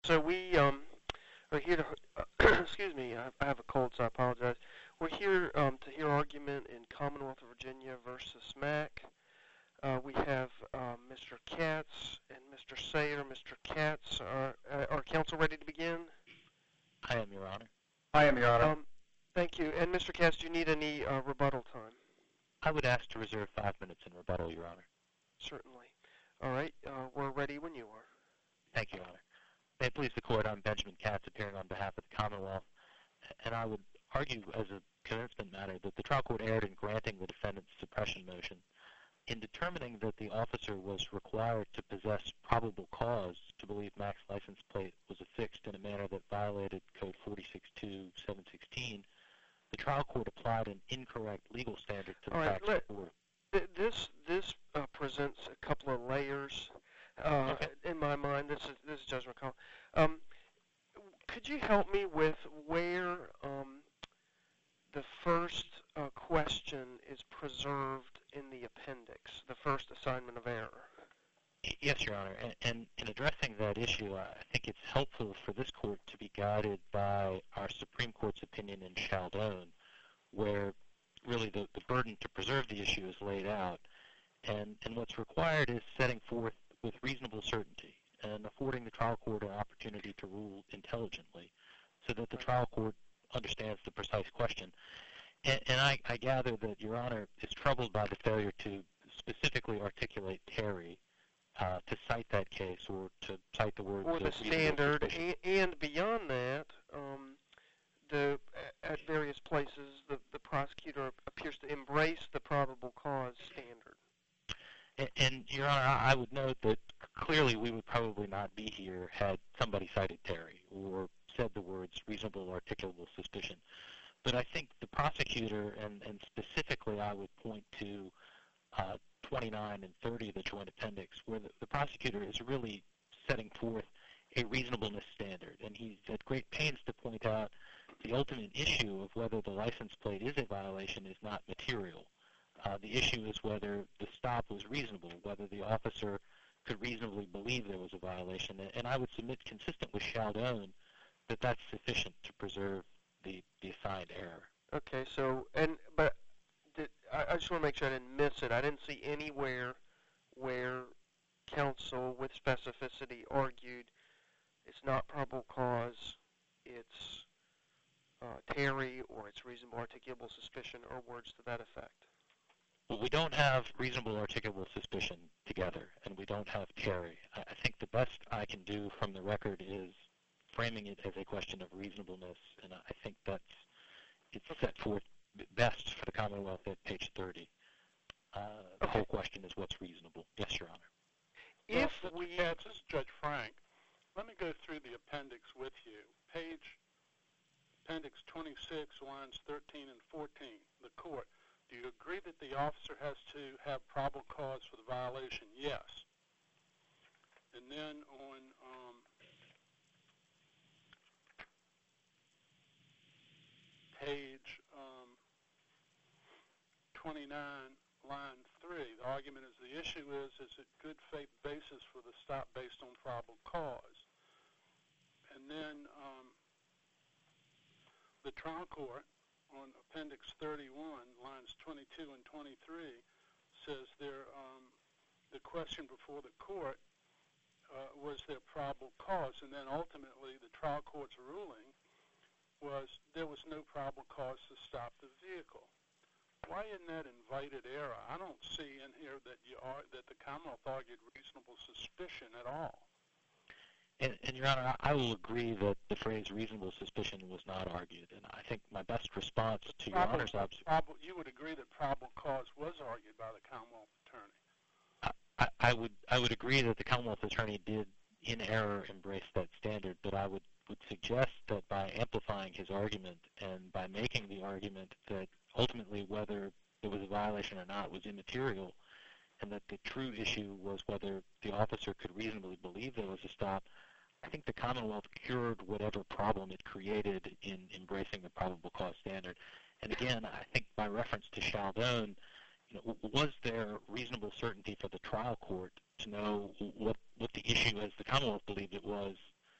So we are here to, excuse me, I have a cold, so I apologize. We're here to hear argument in Commonwealth of Virginia versus Mack. We have Mr. Katz and Mr. Sayer. Mr. Katz, are counsel ready to begin? I am, Your Honor. I am, Your Honor. Thank you. And Mr. Katz, do you need any rebuttal time? I would ask to reserve 5 minutes in rebuttal, Your Honor. Certainly. All right, we're ready when you are. Thank you, Your Honor. May it please the Court, I'm Benjamin Katz, appearing on behalf of the Commonwealth, and I would argue as a commencement matter that the trial court erred in granting the defendant's suppression motion in determining that the officer was required to possess probable cause to believe Mack's license plate was affixed in a manner that violated Code 462716. The trial court applied an incorrect legal standard to the facts before. This presents a couple of layers in my mind. This is Judge McCall. Could you help me with where the first question is preserved in the appendix, the first assignment of error? Yes, Your Honor. And in addressing that issue, I think it's helpful for this court to be guided by our Supreme Court's opinion in Chaldone, where really the burden to preserve the issue is laid out. And what's required is setting forth with reasonable certainty and affording the trial court an opportunity to rule intelligently so that the trial court understands the precise question. And I gather that Your Honor is troubled by the failure to specifically articulate Terry to cite that case or to cite the words or the standard, and beyond that, at various places, the prosecutor appears to embrace the probable cause standard. And Your Honor, I would note that clearly we would probably not be here had somebody cited Terry or said the words reasonable articulable suspicion. But I think the prosecutor, and specifically I would point to 29 and 30 of the Joint Appendix, where the prosecutor is really setting forth a reasonableness standard. And he's at great pains to point out the ultimate issue of whether the license plate is a violation is not material. The issue is whether the stop was reasonable, whether the officer could reasonably believe there was a violation. And I would submit, consistent with Chaldone, that that's sufficient to preserve the assigned error. Okay, so, I just want to make sure I didn't miss it. I didn't see anywhere where counsel with specificity argued it's not probable cause, it's Terry, or it's reasonable articulable suspicion, or words to that effect. Well, we don't have reasonable articulable suspicion together, and we don't have Terry. I think the best I can do from the record is framing it as a question of reasonableness, and I think it's set forth best for the Commonwealth at page 30. The whole question is what's reasonable. Yes, Your Honor. This is Judge Frank. Let me go through the appendix with you. Appendix 26, lines 13 and 14. The court. Do you agree that the officer has to have probable cause for the violation? Yes. And then on page 29, line 3, the argument is the issue is it good faith basis for the stop based on probable cause? And then the trial court on appendix 31, lines 22 and 23, says the question before the court was there probable cause, and then ultimately the trial court's ruling was there was no probable cause to stop the vehicle. Why isn't that invited error? I don't see in here that the Commonwealth argued reasonable suspicion at all. And Your Honor, I will agree that the phrase reasonable suspicion was not argued, and I think my best response to Your Honor's observation... You would agree that probable cause was argued by the Commonwealth attorney? I would agree that the Commonwealth attorney did, in error, embrace that standard, but I would suggest that by amplifying his argument and by making the argument that ultimately whether there was a violation or not was immaterial, and that the true issue was whether the officer could reasonably believe there was a stop, I think the Commonwealth cured whatever problem it created in embracing the probable cause standard. And again, I think by reference to Chaldone, was there reasonable certainty for the trial court to know what the issue, as the Commonwealth believed it was,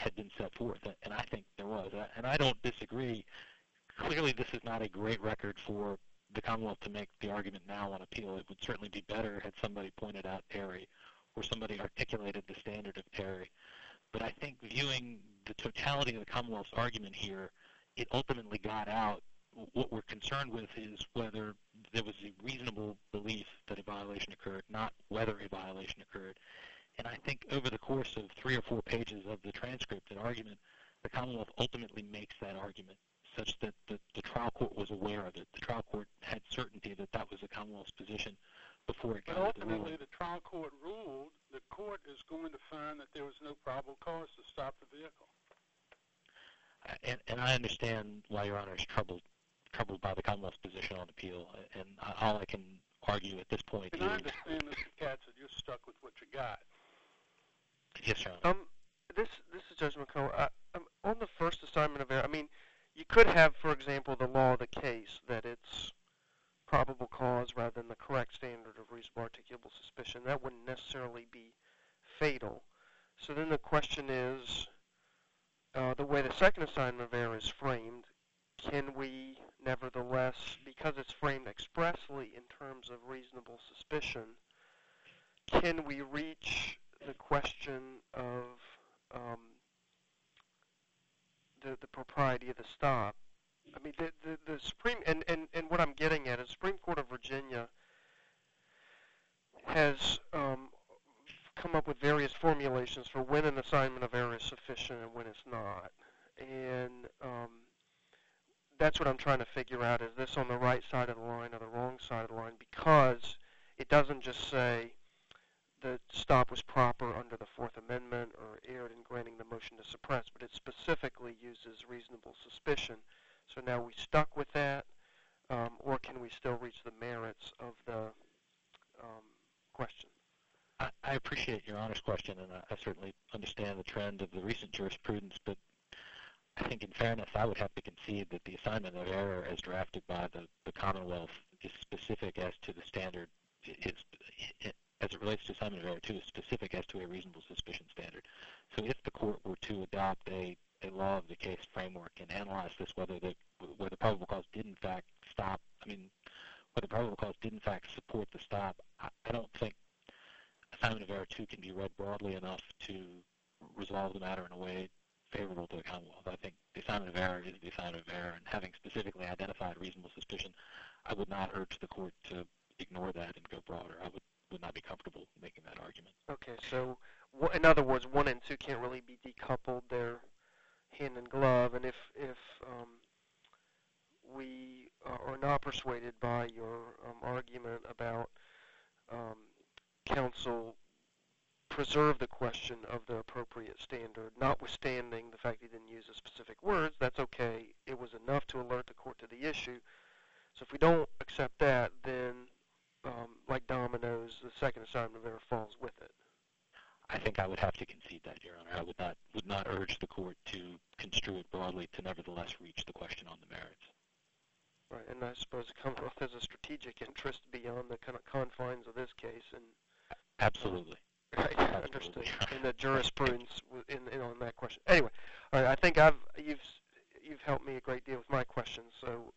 had been set forth, and I think there was. And I don't disagree. Clearly, this is not a great record for the Commonwealth to make the argument now on appeal. It would certainly be better had somebody pointed out Terry or somebody articulated the standard of Terry. But I think viewing the totality of the Commonwealth's argument here, it ultimately got out. What we're concerned with is whether there was a reasonable belief that a violation occurred, not whether a violation occurred. And I think over the course of 3 or 4 pages of the transcript and argument, the Commonwealth ultimately makes that argument such that the trial court was aware of it. The trial court had certainty that that was the Commonwealth's position before it got But to the ruling. ultimately, the trial court ruled the court is going to find that there was no probable cause to stop the vehicle. And I understand why Your Honor is troubled by the Commonwealth's position on appeal. And all I can argue at this point And is... I understand, Mr. Katz, that you're stuck with what you got. Yes, Your Honor. This is Judge McCullough. On the first assignment of error, I mean, you could have, for example, the law of the case that it's probable cause rather than the correct standard of reasonable articulable suspicion. That wouldn't necessarily be fatal. So then the question is, the way the second assignment of error is framed, can we nevertheless, because it's framed expressly in terms of reasonable suspicion, can we reach the question of the propriety of the stop? I mean, the Supreme, and what I'm getting at is the Supreme Court of Virginia has come up with various formulations for when an assignment of error is sufficient and when it's not. And that's what I'm trying to figure out. Is this on the right side of the line or the wrong side of the line? Because it doesn't just say the stop was proper under the Fourth Amendment or erred in granting the motion to suppress, but it specifically uses reasonable suspicion. So now we stuck with that, or can we still reach the merits of the question? I appreciate Your Honor's question, and I certainly understand the trend of the recent jurisprudence, but I think in fairness, I would have to concede that the assignment of error as drafted by the Commonwealth is specific as to the standard, as it relates to assignment of error, too, is specific as to a reasonable suspicion standard. So if the court were to adopt a law of the case framework and analyze this, whether probable cause did in fact stop, whether probable cause did in fact support the stop, I don't think assignment of error 2 can be read broadly enough to resolve the matter in a way favorable to the Commonwealth. I think the assignment of error is the assignment of error, and having specifically identified reasonable suspicion, I would not urge the court to ignore that and go broader. I would not be comfortable making that argument. Okay, so in other words, 1 and 2 can't really be decoupled. They're hand in glove, and if we are not persuaded by your argument about counsel preserve the question of the appropriate standard, notwithstanding the fact he didn't use the specific words, that's okay. It was enough to alert the court to the issue. So if we don't accept that, then like dominoes, the second assignment of error falls with it. I think I would have to concede that, Your Honor. I would not urge the court to construe it broadly to nevertheless reach the question on the merits. Right, and I suppose the Commonwealth has a strategic interest beyond the kind of confines of this case, and absolutely. Right, absolutely. Understood. In the jurisprudence in on that question. Anyway, all right, I think you've helped me a great deal with my questions. So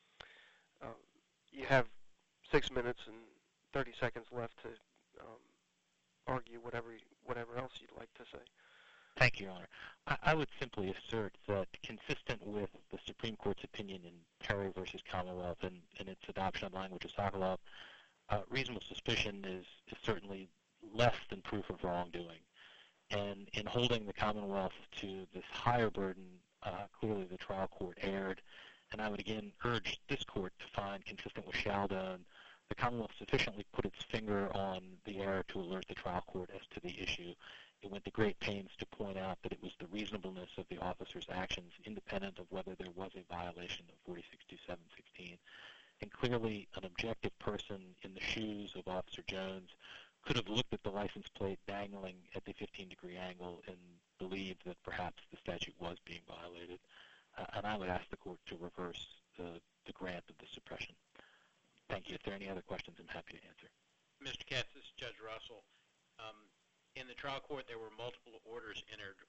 you have 6 minutes and 30 seconds left to argue whatever else you'd like to say. Thank you, Your Honor. I would simply assert that, consistent with the Supreme Court's opinion in Perry v. Commonwealth and its adoption of language of Sokolov, reasonable suspicion is certainly less than proof of wrongdoing. And in holding the Commonwealth to this higher burden, clearly the trial court erred. And I would again urge this court to find, consistent with Sheldon, the Commonwealth sufficiently put its finger on the error to alert the trial court as to the issue. It went to great pains to point out that it was the reasonableness of the officer's actions, independent of whether there was a violation of 462716. And clearly, an objective person in the shoes of Officer Jones could have looked at the license plate dangling at the 15-degree angle and believed that perhaps the statute was being violated. And I would ask the court to reverse the grant of the suppression. Thank you. If there are any other questions, I'm happy to answer. Mr. Katz, this is Judge Russell. In the trial court, there were multiple orders entered.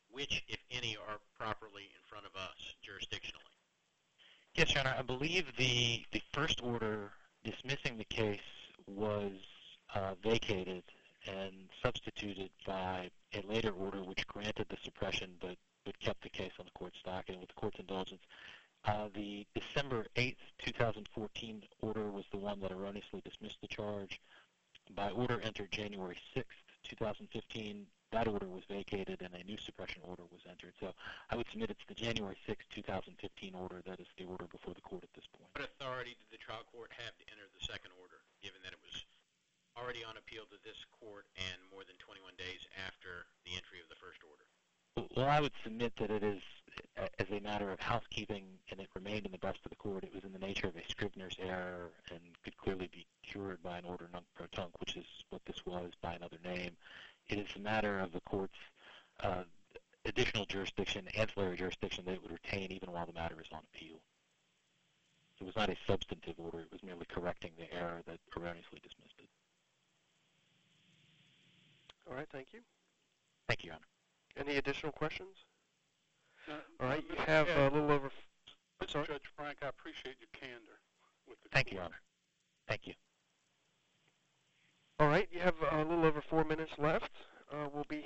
which, if any, are properly in front of us jurisdictionally? Yes, Your Honor. I believe the first order dismissing the case was vacated and substituted by a later order which granted the suppression but kept the case on the court's docket. And with the court's indulgence, the December 8th, 2014 order was the one that erroneously dismissed the charge. By order entered January 6th, 2015, that order was vacated and a new suppression order was entered. So I would submit it's the January 6th, 2015 order that is the order before the court at this point. What authority did the trial court have to enter the second order, given that it was already on appeal to this court and more than 21 days after the entry of the first order? Well, I would submit that it is, as a matter of housekeeping, and it remained in the best of the court, it was in the nature of a Scribner's error and could clearly be cured by an order nunc pro tunc, which is what this was by another name. It is a matter of the court's additional jurisdiction, ancillary jurisdiction, that it would retain even while the matter is on appeal. So it was not a substantive order. It was merely correcting the error that erroneously dismissed it. All right, thank you. Thank you, Your Honor. Any additional questions? No, All right, you Mr. have Ed, a little over... Sorry? Judge Frank, I appreciate your candor with the Thank you, Your court. Honor. Thank you. All right, you have a little over 4 minutes left. We'll be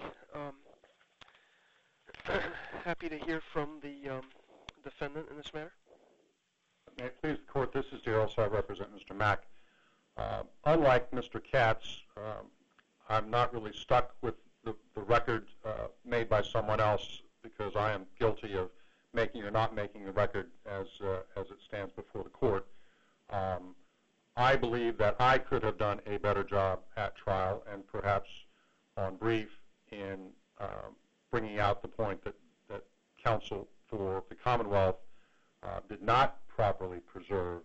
happy to hear from the defendant in this matter. May it please the court, this is Darrell, so I represent Mr. Mack. Unlike Mr. Katz, I'm not really stuck with the record made by someone else because I am guilty of making or not making the record as it stands before the court. I believe that I could have done a better job at trial and perhaps on brief in bringing out the point that counsel for the Commonwealth did not properly preserve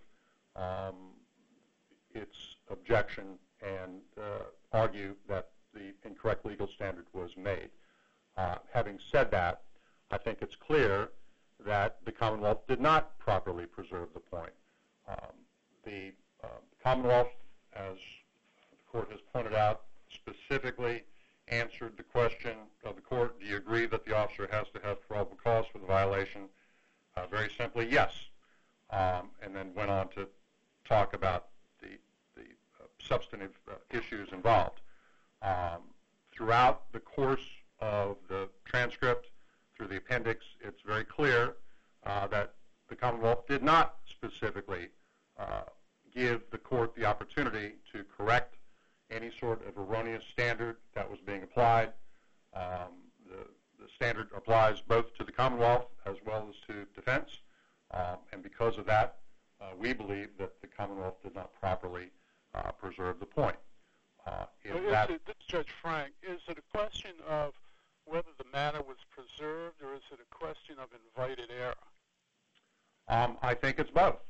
its objection and argue that the incorrect legal standard was made. Having said that, I think it's clear that the Commonwealth did not properly preserve the point. The Commonwealth, as the court has pointed out, specifically answered the question of the court, do you agree that the officer has to have probable cause for the violation? Very simply, yes. And then went on to talk about the substantive issues involved. Throughout the course of the transcript, through the appendix, it's very clear that the Commonwealth did not specifically give the court the opportunity to correct any sort of erroneous standard that was being applied. The standard applies both to the Commonwealth as well as to defense, and because of that, we believe that the Commonwealth did not properly preserve the point. This is Judge Frank. Is it a question of whether the matter was preserved, or is it a question of invited error? I think it's both.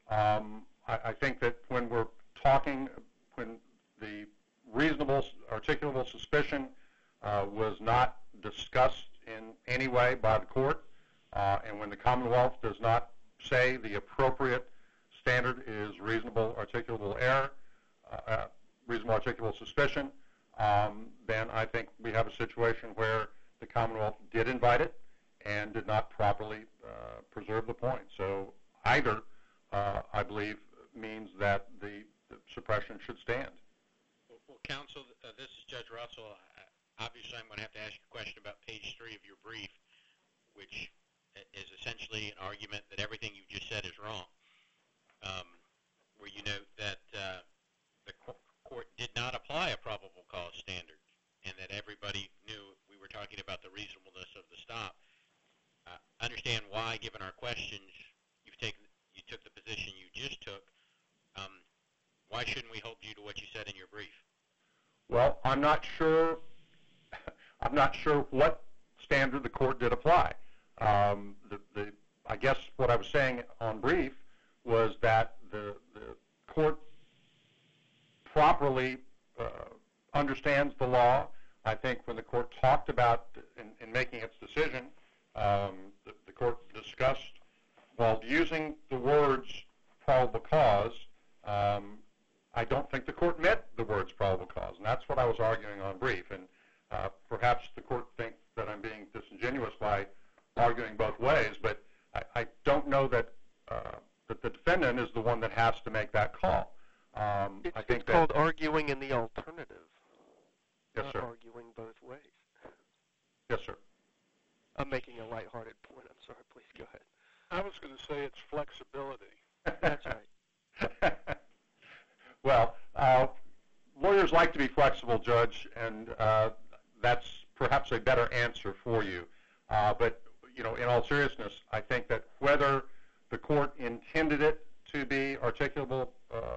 I think that when we're talking, when the reasonable, articulable suspicion was not discussed in any way by the court, and when the Commonwealth does not say the appropriate standard is reasonable, articulable error, reasonable, articulable suspicion, then I think we have a situation where the Commonwealth did invite it and did not properly preserve the point. So either, I believe, means that the suppression should stand. Well, counsel, this is Judge Russell. Obviously, I'm going to have to ask you a question about page 3 of your brief, which is essentially an argument that everything you just said is wrong, where you note that the court did not apply a probable cause standard and that everybody knew we were talking about the reasonableness of the stop. I understand why, given our questions, you took the position you just took. Why shouldn't we hold you to what you said in your brief? Well, I'm not sure what standard the court did apply. I guess what I was saying on brief was that the court properly understands the law. I think when the court talked about, in making its decision, the court discussed, while using the words probable cause, I don't think the court meant the words probable cause, and that's what I was arguing on brief. And perhaps the court thinks that I'm being disingenuous arguing both ways, but I don't know that that the defendant is the one that has to make that call. I think it's called arguing in the alternative. Yes, not sir. Arguing both ways. Yes, sir. I'm making a lighthearted point. I'm sorry. Please go ahead. I was going to say it's flexibility. That's right. Well, lawyers like to be flexible, Judge, and that's perhaps a better answer for you. But, you know, in all seriousness, I think that whether the court intended it to be articulable,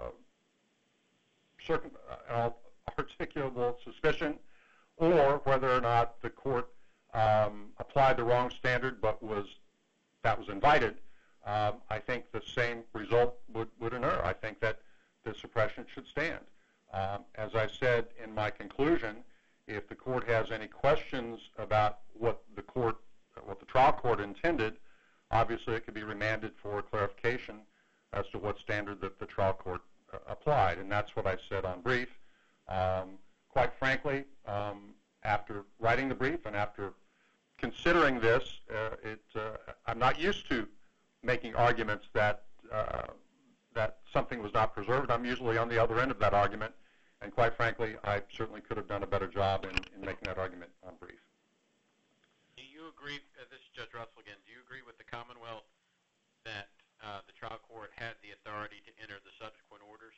articulable suspicion, or whether or not the court applied the wrong standard but that was invited, I think the same result would inure. I think that the suppression should stand. As I said in my conclusion, if the court has any questions about what the trial court intended, obviously it could be remanded for clarification as to what standard that the trial court applied, and that's what I said on brief. Quite frankly, after writing the brief and after considering this, I'm not used to making arguments that something was not preserved. I'm usually on the other end of that argument, and quite frankly, I certainly could have done a better job in making that argument on brief. Do you agree, this is Judge Russell again, do you agree with the Commonwealth that the trial court had the authority to enter the subsequent orders?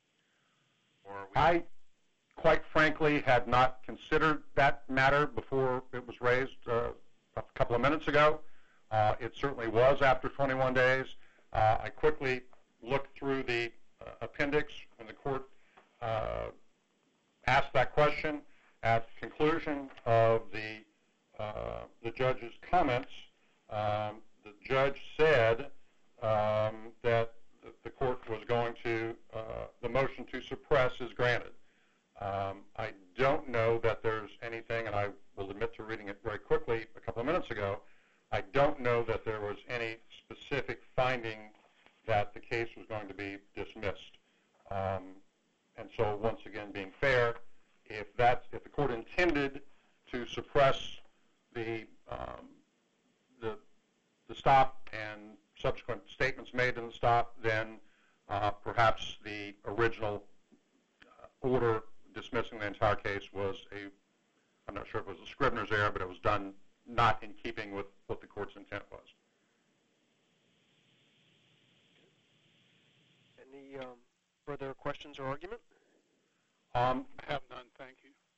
I, quite frankly, had not considered that matter before it was raised a couple of minutes ago. It certainly was after 21 days. I quickly looked through the appendix when the court asked that question. At the conclusion of the judge's comments, the judge said that the court was going to, the motion to suppress is granted. I don't know that there's anything, and I will admit to reading it very quickly a couple of minutes ago, I don't know that there was any specific finding that the case was going to be dismissed. And so, once again, being fair, if the court intended to suppress the stop and subsequent statements made in the stop, then perhaps the original order dismissing the entire case was I'm not sure if it was a Scrivener's error, but it was done not in keeping with what the court's intent was. Any further questions or argument? I have none, thank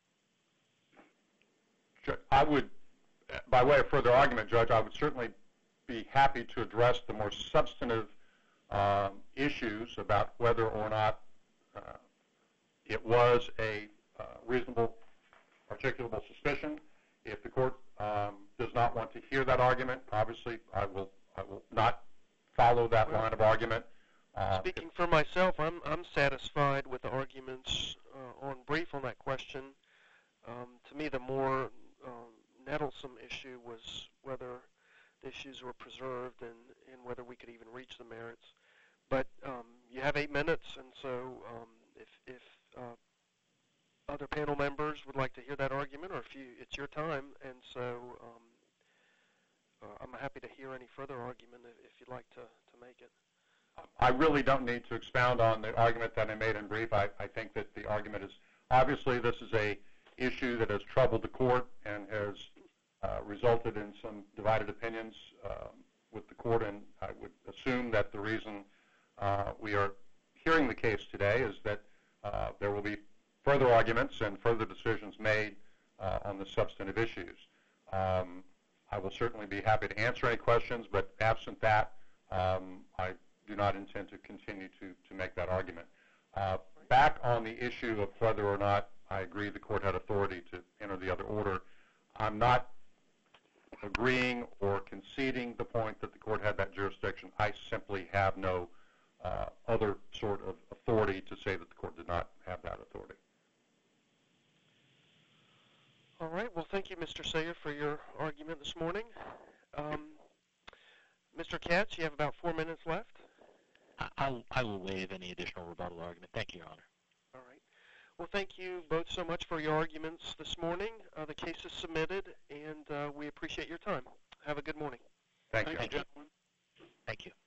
you. I would, by way of further argument, Judge, I would certainly be happy to address the more substantive issues about whether or not it was a reasonable, articulable suspicion. If the court does not want to hear that argument, obviously I will not follow that line of argument. Speaking for myself, I'm satisfied with the arguments on brief on that question. To me, the more nettlesome issue was whether the issues were preserved and whether we could even reach the merits. But you have 8 minutes, and so if other panel members would like to hear that argument, or it's your time, and so I'm happy to hear any further argument if you'd like to make it. I really don't need to expound on the argument that I made in brief. I think that the argument is, obviously this is a issue that has troubled the court and has resulted in some divided opinions with the court, and I would assume that the reason we are hearing the case today is that there will be further arguments and further decisions made on the substantive issues. I will certainly be happy to answer any questions, but absent that, I do not intend to continue to make that argument. Back on the issue of whether or not I agree the court had authority to enter the other order, I'm not agreeing or conceding the point that the court had that jurisdiction. I simply have no other sort of authority to say that the court did not have that authority. All right. Well, thank you, Mr. Sayer, for your argument this morning. Mr. Katz, you have about 4 minutes left. I will waive any additional rebuttal argument. Thank you, Your Honor. All right. Well, thank you both so much for your arguments this morning. The case is submitted, and we appreciate your time. Have a good morning. Thank you. Thank you, gentlemen. Thank you.